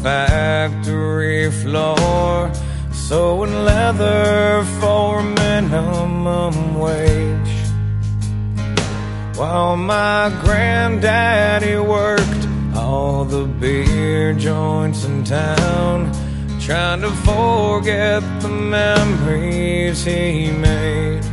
factory floor, sewing leather for minimum wage, while my granddaddy worked all the beer joints in town, trying to forget the memories he made.